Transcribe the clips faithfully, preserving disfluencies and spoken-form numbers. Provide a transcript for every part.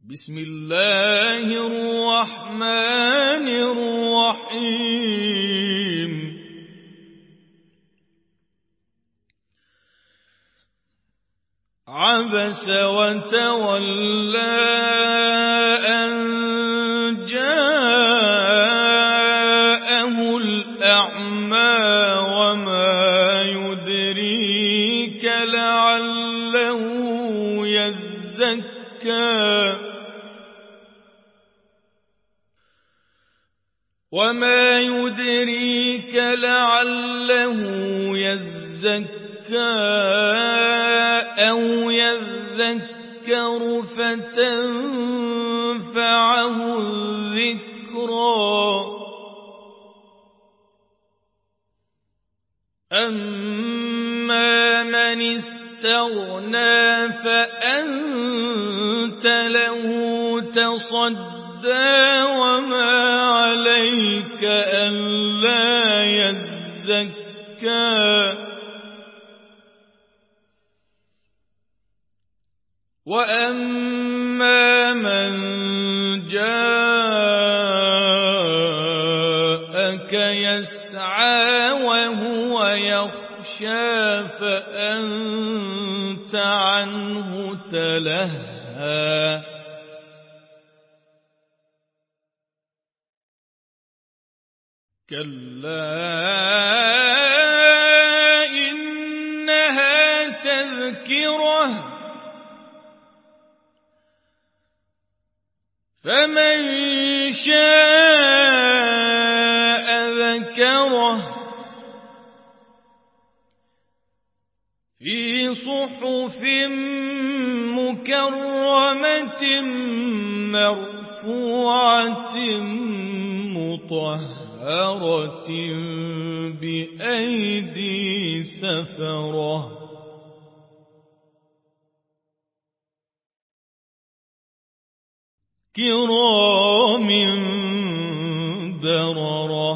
بسم الله الرحمن الرحيم عبس وتولى أن جاءه الأعمى وما يدريك لعله يزكى وما يدريك لعله يزكى أو يذكر فتنفعه الذكرى أما من استغنى فأنت له تصدى وما عليك ألا يزكى وأما من جاءك يسعى وهو يخشى فأنت عنه تلهى كلا إنها تذكرة فمن شاء ذكره في صحف مكرمة مرفوعة مطهرة بأيدي سفرة كرام بررة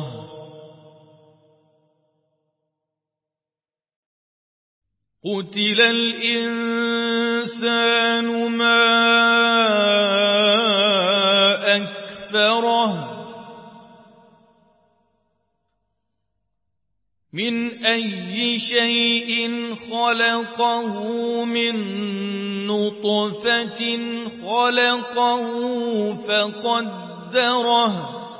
قتل الإنسان ما أكفره من أي شيء خلقه من نطفة خلقه فقدره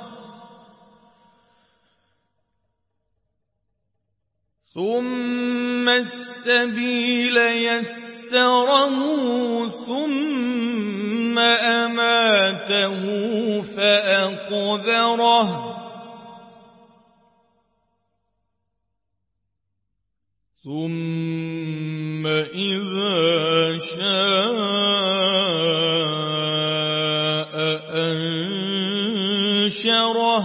ثم السبيل يسره ثم أماته فأقبره ثم إذا شاء أنشره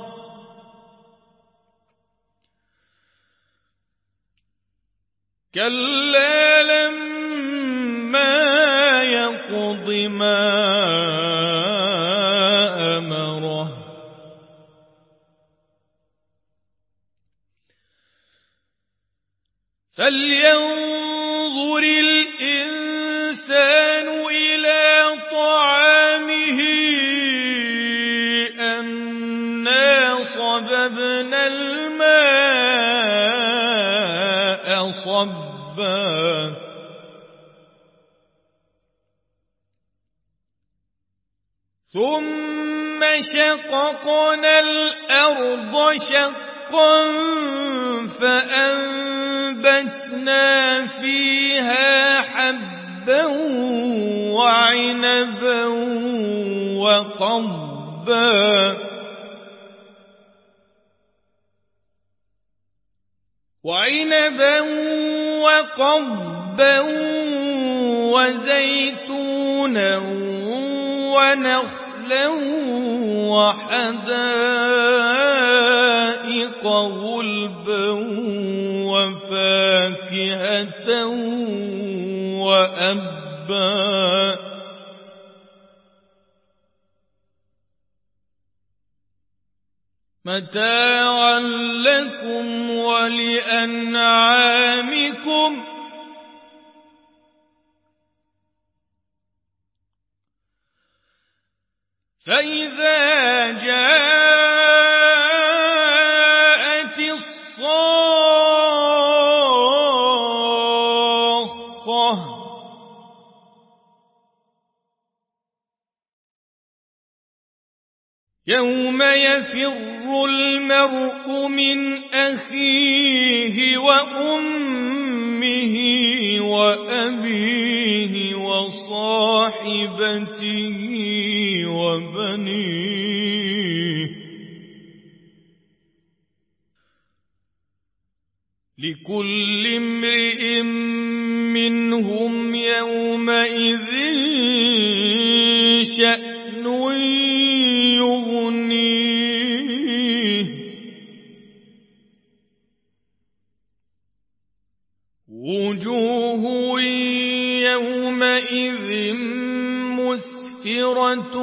كلا لما يقض ما أمره فلينظر الإنسان إلى طعامه أنا صببنا الماء صبا ثم شققنا الأرض شقا فأنبتنا فيها حبا وعنبا وقضبا وعنبا وقضبا وزيتونا ونخلا وحدائق غلبا وفاكهة وأبا متاعا لكم ولأنعامكم فإذا جاءت الصاخة يوم يفر المرء من أخيه وأمه وأبيه وصاحبته وبنيه لكل امرئ منهم يومئذ شأن يغنيه وجوه يومئذ مسفرة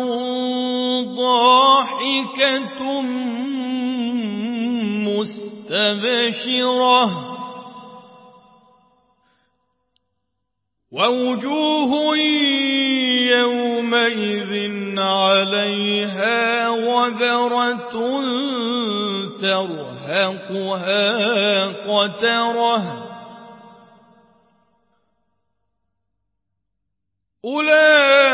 ضاحكة مستبشرة ووجوه يومئذ عليها غبرة ترهقها قترة أولئك